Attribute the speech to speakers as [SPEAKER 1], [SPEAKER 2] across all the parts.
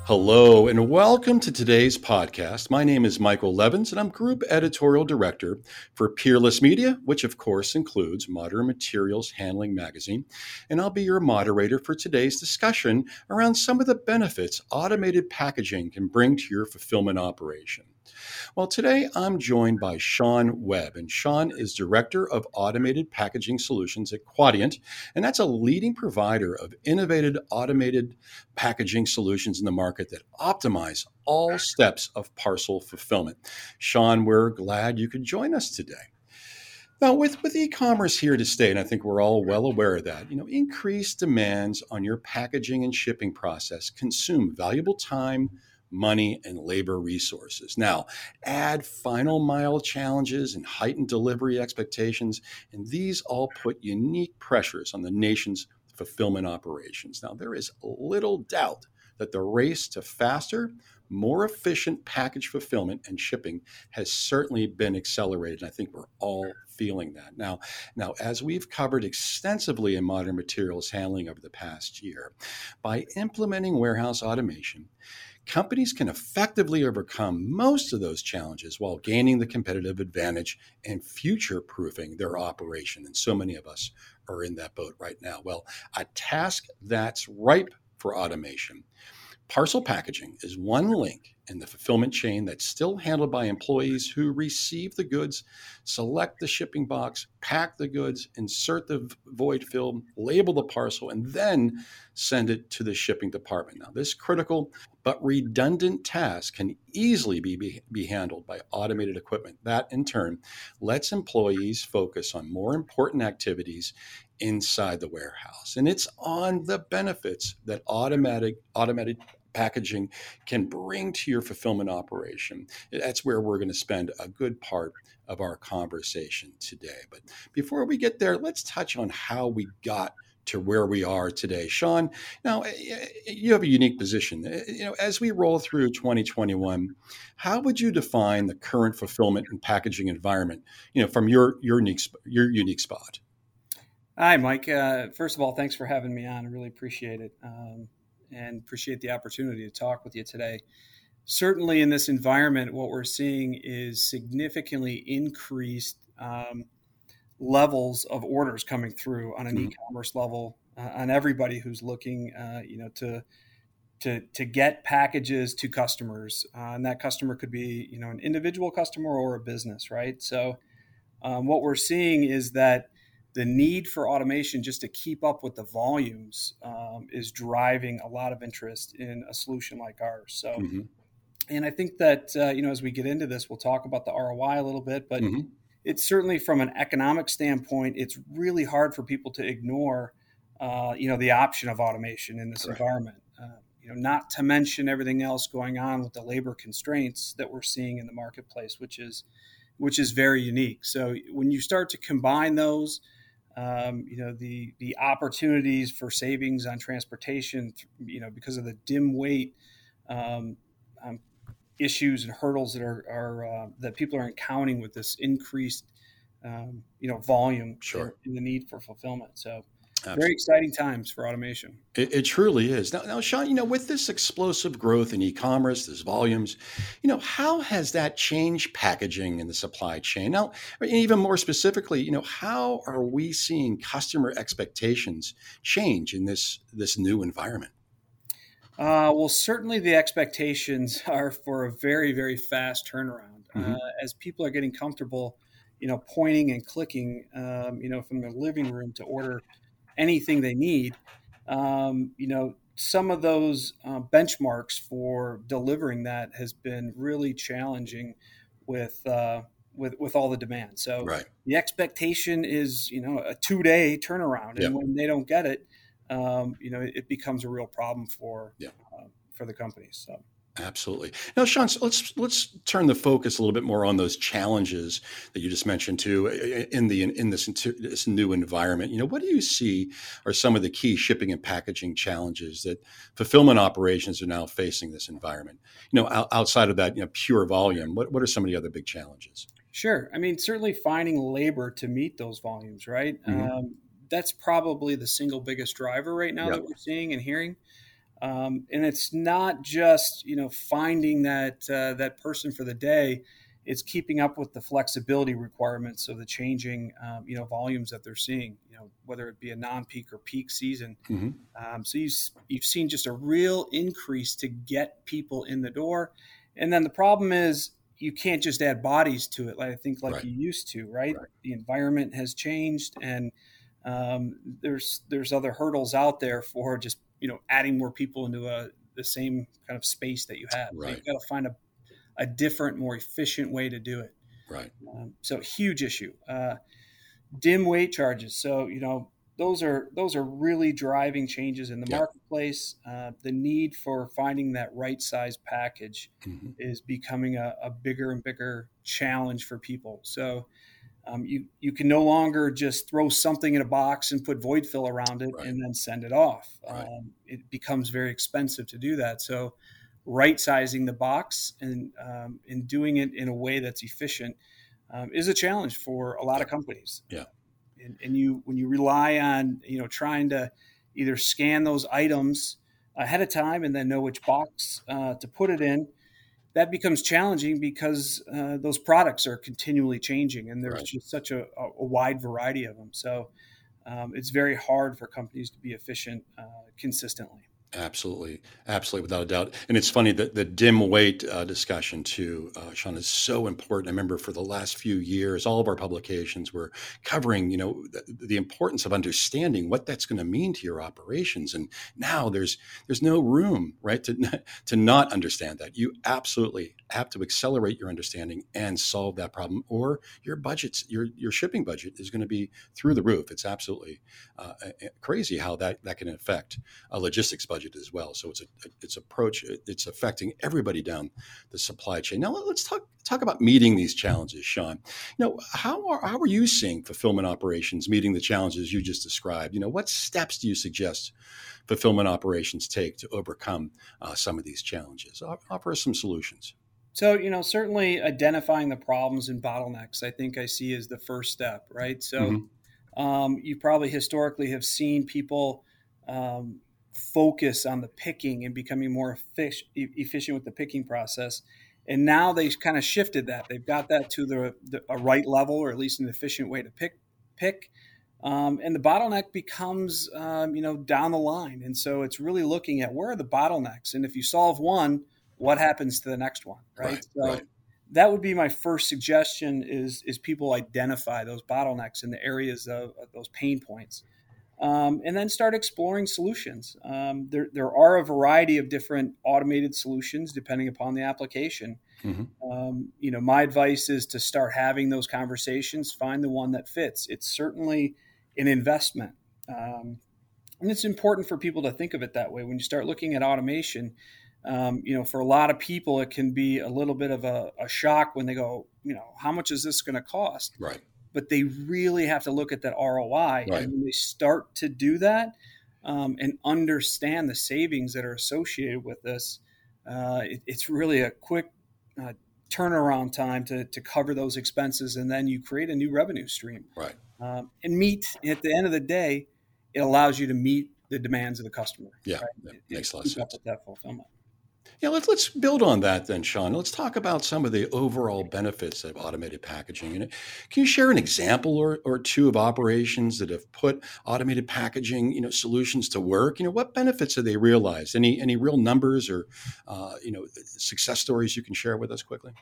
[SPEAKER 1] Hello, and welcome to today's podcast. My name is Michael Levins, and I'm Group Editorial Director for Peerless Media, which of course includes Modern Materials Handling Magazine. And I'll be your moderator for today's discussion around some of the benefits automated packaging can bring to your fulfillment operation. Well, today I'm joined by Sean Webb, and Sean is Director of Automated Packaging Solutions at Quadient, and that's a leading provider of innovative automated packaging solutions in the market that optimize all steps of parcel fulfillment. Sean, we're glad you could join us today. Now, with e-commerce here to stay, and I think we're all well aware of that, increased demands on your packaging and shipping process consume valuable time, money, and labor resources. Now, add final mile challenges and heightened delivery expectations, and these all put unique pressures on the nation's fulfillment operations. Now, there is little doubt that the race to faster, more efficient package fulfillment and shipping has certainly been accelerated. I think we're all feeling that. Now, as we've covered extensively in Modern Materials Handling over the past year, by implementing warehouse automation, companies can effectively overcome most of those challenges while gaining the competitive advantage and future-proofing their operation. And so many of us are in that boat right now. Well, a task that's ripe for automation. Parcel packaging is one link in the fulfillment chain that's still handled by employees who receive the goods, select the shipping box, pack the goods, insert the void fill, label the parcel, and then send it to the shipping department. Now, this critical but redundant task can easily be handled by automated equipment. That, in turn, lets employees focus on more important activities inside the warehouse. And it's on the benefits that automated packaging can bring to your fulfillment operation. That's where we're going to spend a good part of our conversation today. But before we get there, let's touch on how we got to where we are today. Sean, now you have a unique position. As we roll through 2021, how would you define the current fulfillment and packaging environment, from your unique spot?
[SPEAKER 2] Hi, Mike. First of all, thanks for having me on. I really appreciate it. And appreciate the opportunity to talk with you today. Certainly in this environment, what we're seeing is significantly increased levels of orders coming through on an e-commerce level on everybody who's looking, to get packages to customers. And that customer could be, an individual customer or a business, right? So what we're seeing is that the need for automation just to keep up with the volumes is driving a lot of interest in a solution like ours. So, and I think that, as we get into this, we'll talk about the ROI a little bit, but it's certainly from an economic standpoint, it's really hard for people to ignore, the option of automation in this environment. Not to mention everything else going on with the labor constraints that we're seeing in the marketplace, which is very unique. So when you start to combine those, the opportunities for savings on transportation, because of the dim weight issues and hurdles that are that people are encountering with this increased, volume in the need for fulfillment. So Absolutely. Very exciting times for automation.
[SPEAKER 1] It truly is. Now, Sean, with this explosive growth in e-commerce, this volumes, how has that changed packaging in the supply chain? Now, even more specifically, how are we seeing customer expectations change in this new environment?
[SPEAKER 2] Well, certainly the expectations are for a very, very fast turnaround. As people are getting comfortable, pointing and clicking, from their living room to order anything they need, some of those benchmarks for delivering that has been really challenging with all the demand. So the expectation is, a 2-day turnaround, and when they don't get it, it becomes a real problem for the companies. So.
[SPEAKER 1] Absolutely. Now, Sean, so let's turn the focus a little bit more on those challenges that you just mentioned too in this new environment. What do you see are some of the key shipping and packaging challenges that fulfillment operations are now facing this environment? Outside of that, pure volume, what are some of the other big challenges?
[SPEAKER 2] Sure. I mean, certainly finding labor to meet those volumes, right? That's probably the single biggest driver right now that we're seeing and hearing. And it's not just, finding that person for the day. It's keeping up with the flexibility requirements of the changing, volumes that they're seeing, whether it be a non-peak or peak season.
[SPEAKER 1] Mm-hmm.
[SPEAKER 2] So you've seen just a real increase to get people in the door. And then the problem is you can't just add bodies to it, like
[SPEAKER 1] Right.
[SPEAKER 2] you used to, right?
[SPEAKER 1] Right.
[SPEAKER 2] The environment has changed, and there's other hurdles out there for just adding more people into the same kind of space that you have. So
[SPEAKER 1] Right.
[SPEAKER 2] you've got to find a different, more efficient way to do it.
[SPEAKER 1] Right.
[SPEAKER 2] So huge issue. Dim weight charges. So those are really driving changes in the marketplace. The need for finding that right size package
[SPEAKER 1] Mm-hmm.
[SPEAKER 2] is becoming a bigger and bigger challenge for people. So you can no longer just throw something in a box and put void fill around it
[SPEAKER 1] Right.
[SPEAKER 2] and then send it off.
[SPEAKER 1] Right.
[SPEAKER 2] It becomes very expensive to do that. So right sizing the box and doing it in a way that's efficient is a challenge for a lot of companies.
[SPEAKER 1] Yeah.
[SPEAKER 2] And when you rely on trying to either scan those items ahead of time and then know which box to put it in, that becomes challenging because those products are continually changing, and there's just such a wide variety of them. So it's very hard for companies to be efficient consistently.
[SPEAKER 1] Absolutely. Absolutely. Without a doubt. And it's funny that the dim weight discussion too, Sean, is so important. I remember for the last few years, all of our publications were covering, the importance of understanding what that's going to mean to your operations. And now there's no room, right, to not understand that. You absolutely have to accelerate your understanding and solve that problem, or your budgets, your shipping budget is going to be through the roof. It's absolutely crazy how that can affect a logistics budget as well. So it's affecting everybody down the supply chain. Now let's talk about meeting these challenges, Sean. How are you seeing fulfillment operations meeting the challenges you just described? What steps do you suggest fulfillment operations take to overcome some of these challenges? Offer us some solutions.
[SPEAKER 2] So, certainly identifying the problems and bottlenecks, I see as the first step, right? So, you probably historically have seen people focus on the picking and becoming more efficient with the picking process. And now they've kind of shifted that. They've got that to a right level, or at least an efficient way to pick. And the bottleneck becomes, down the line. And so it's really looking at where are the bottlenecks. And if you solve one, what happens to the next one, right? So that would be my first suggestion is people identify those bottlenecks in the areas of those pain points. And then start exploring solutions. There are a variety of different automated solutions depending upon the application. My advice is to start having those conversations, find the one that fits. It's certainly an investment. And it's important for people to think of it that way. When you start looking at automation, for a lot of people, it can be a little bit of a shock when they go, how much is this going to cost?
[SPEAKER 1] Right.
[SPEAKER 2] But they really have to look at that ROI.
[SPEAKER 1] Right.
[SPEAKER 2] And when they start to do that and understand the savings that are associated with this, it's really a quick turnaround time to cover those expenses. And then you create a new revenue stream.
[SPEAKER 1] Right.
[SPEAKER 2] And at the end of the day, it allows you to meet the demands of the customer.
[SPEAKER 1] Yeah,
[SPEAKER 2] right?
[SPEAKER 1] that makes a lot of sense.
[SPEAKER 2] With that fulfillment.
[SPEAKER 1] Yeah, let's build on that then, Sean. Let's talk about some of the overall benefits of automated packaging. And can you share an example or two of operations that have put automated packaging, solutions to work? What benefits have they realized? Any real numbers or success stories you can share with us quickly?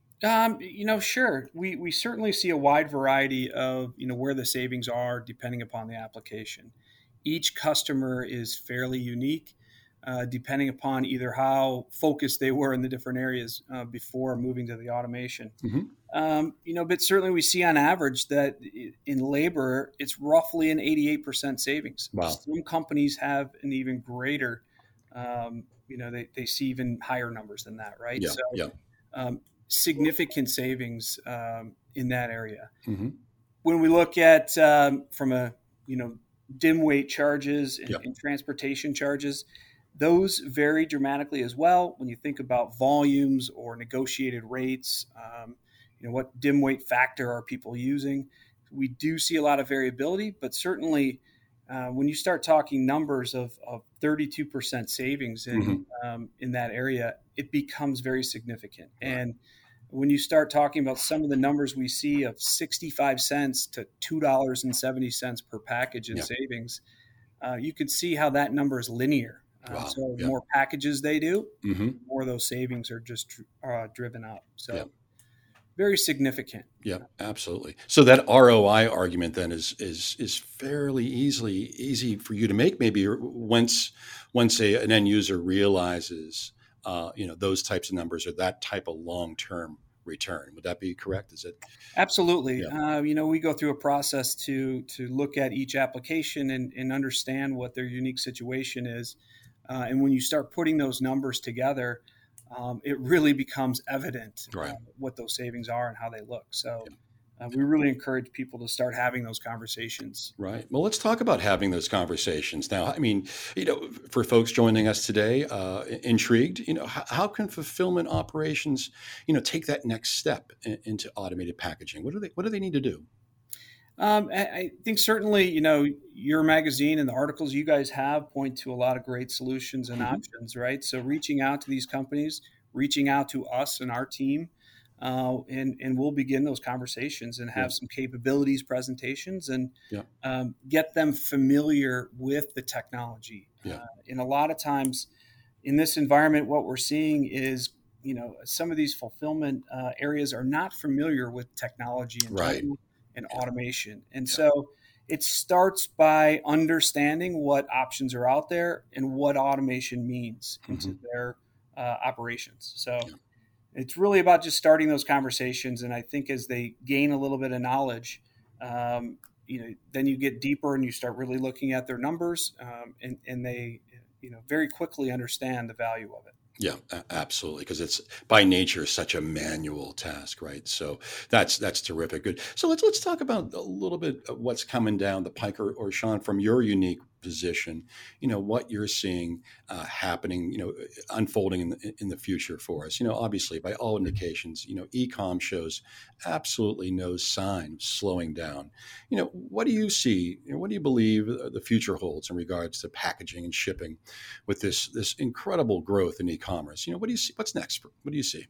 [SPEAKER 2] Sure. We certainly see a wide variety of where the savings are depending upon the application. Each customer is fairly unique. Depending upon either how focused they were in the different areas before moving to the automation. But certainly we see on average that in labor, it's roughly an 88% savings.
[SPEAKER 1] Wow.
[SPEAKER 2] Some companies have an even greater, they see even higher numbers than that, right?
[SPEAKER 1] Yeah.
[SPEAKER 2] Significant savings in that area. When we look at from a, dim weight charges and transportation charges, those vary dramatically as well. When you think about volumes or negotiated rates, what dim weight factor are people using? We do see a lot of variability, but certainly when you start talking numbers of 32% savings in that area, it becomes very significant.
[SPEAKER 1] Right.
[SPEAKER 2] And when you start talking about some of the numbers we see of 65 cents to $2.70 per package in savings, you can see how that number is linear.
[SPEAKER 1] Wow.
[SPEAKER 2] So the more packages they do,
[SPEAKER 1] Mm-hmm.
[SPEAKER 2] the more those savings are just driven up. So very significant.
[SPEAKER 1] Yeah, absolutely. So that ROI argument then is fairly easy for you to make, maybe once an end user realizes those types of numbers or that type of long-term return. Would that be correct? Is it?
[SPEAKER 2] Absolutely.
[SPEAKER 1] Yeah.
[SPEAKER 2] We go through a process to look at each application and understand what their unique situation is. And when you start putting those numbers together, it really becomes evident what those savings are and how they look. So we really encourage people to start having those conversations.
[SPEAKER 1] Right. Well, let's talk about having those conversations now. I mean, for folks joining us today, intrigued, how can fulfillment operations, take that next step into automated packaging? What do they need to do?
[SPEAKER 2] I think certainly, your magazine and the articles you guys have point to a lot of great solutions and options, right? So reaching out to these companies, reaching out to us and our team, and we'll begin those conversations and have some capabilities presentations and get them familiar with the technology. And a lot of times in this environment, what we're seeing is, some of these fulfillment areas are not familiar with technology and automation. And so it starts by understanding what options are out there and what automation means into their operations. So it's really about just starting those conversations. And I think as they gain a little bit of knowledge, then you get deeper and you start really looking at their numbers, and they, very quickly understand the value of it.
[SPEAKER 1] Yeah, absolutely. Because it's by nature such a manual task, right? So that's terrific. Good. So let's talk about a little bit of what's coming down the pike, or Sean, from your unique position, what you're seeing happening, unfolding in the future for us. Obviously, by all indications, e-com shows absolutely no sign of slowing down. What do you see? What do you believe the future holds in regards to packaging and shipping with this incredible growth in e-commerce? What do you see? What's next? What do you see?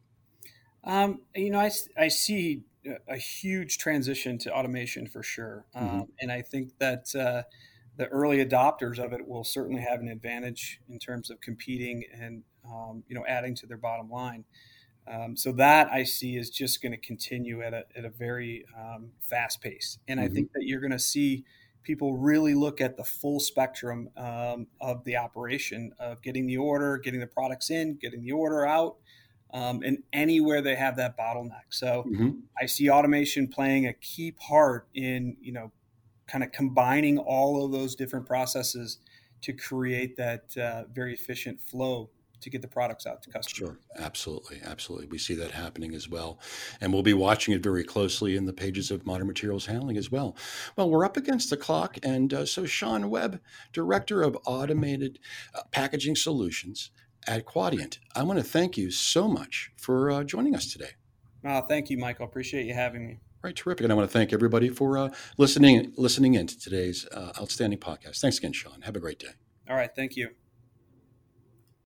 [SPEAKER 2] I see a huge transition to automation for sure. And I think that the early adopters of it will certainly have an advantage in terms of competing and, adding to their bottom line. So that I see is just going to continue at a very fast pace. And I think that you're going to see people really look at the full spectrum of the operation of getting the order, getting the products in, getting the order out, and anywhere they have that bottleneck. So I see automation playing a key part in, kind of combining all of those different processes to create that very efficient flow to get the products out to customers.
[SPEAKER 1] Sure. Absolutely. We see that happening as well. And we'll be watching it very closely in the pages of Modern Materials Handling as well. Well, we're up against the clock. And so Sean Webb, Director of Automated Packaging Solutions at Quadient, I want to thank you so much for joining us today.
[SPEAKER 2] Thank you, Michael. Appreciate you having me.
[SPEAKER 1] Right, terrific. And I want to thank everybody for listening in to today's outstanding podcast. Thanks again, Sean. Have a great day.
[SPEAKER 2] All right. Thank you.